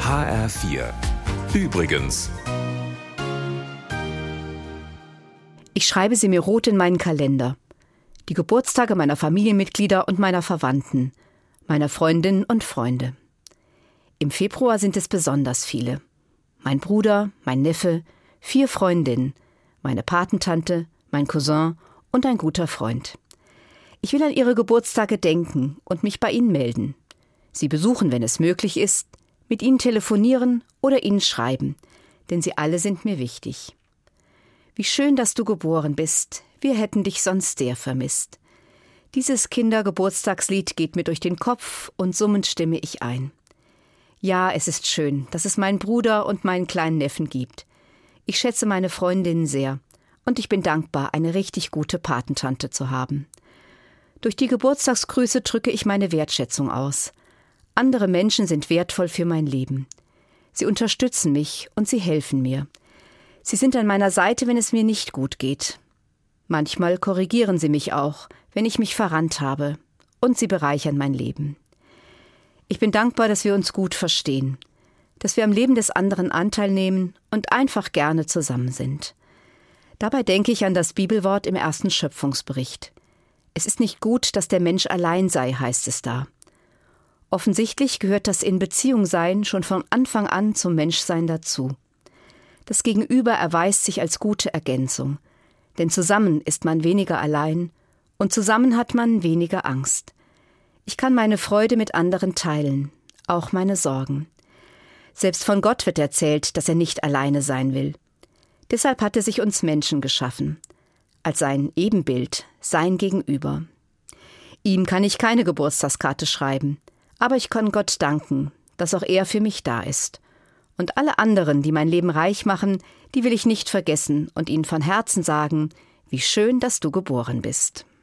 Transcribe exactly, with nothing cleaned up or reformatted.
H R vier. Übrigens. Ich schreibe sie mir rot in meinen Kalender. Die Geburtstage meiner Familienmitglieder und meiner Verwandten, meiner Freundinnen und Freunde. Im Februar sind es besonders viele. Mein Bruder, mein Neffe, vier Freundinnen, meine Patentante, mein Cousin und ein guter Freund. Ich will an ihre Geburtstage denken und mich bei ihnen melden. Sie besuchen, wenn es möglich ist, mit ihnen telefonieren oder ihnen schreiben, denn sie alle sind mir wichtig. Wie schön, dass du geboren bist, wir hätten dich sonst sehr vermisst. Dieses Kindergeburtstagslied geht mir durch den Kopf und summend stimme ich ein. Ja, es ist schön, dass es meinen Bruder und meinen kleinen Neffen gibt. Ich schätze meine Freundinnen sehr und ich bin dankbar, eine richtig gute Patentante zu haben. Durch die Geburtstagsgrüße drücke ich meine Wertschätzung aus. Andere Menschen sind wertvoll für mein Leben. Sie unterstützen mich und sie helfen mir. Sie sind an meiner Seite, wenn es mir nicht gut geht. Manchmal korrigieren sie mich auch, wenn ich mich verrannt habe, und sie bereichern mein Leben. Ich bin dankbar, dass wir uns gut verstehen, dass wir am Leben des anderen Anteil nehmen und einfach gerne zusammen sind. Dabei denke ich an das Bibelwort im ersten Schöpfungsbericht. Es ist nicht gut, dass der Mensch allein sei, heißt es da. Offensichtlich gehört das in Beziehung sein schon von Anfang an zum Menschsein dazu. Das Gegenüber erweist sich als gute Ergänzung, denn zusammen ist man weniger allein und zusammen hat man weniger Angst. Ich kann meine Freude mit anderen teilen, auch meine Sorgen. Selbst von Gott wird erzählt, dass er nicht alleine sein will. Deshalb hat er sich uns Menschen geschaffen, als sein Ebenbild, sein Gegenüber. Ihm kann ich keine Geburtstagskarte schreiben, aber ich kann Gott danken, dass auch er für mich da ist. Und alle anderen, die mein Leben reich machen, die will ich nicht vergessen und ihnen von Herzen sagen, wie schön, dass du geboren bist.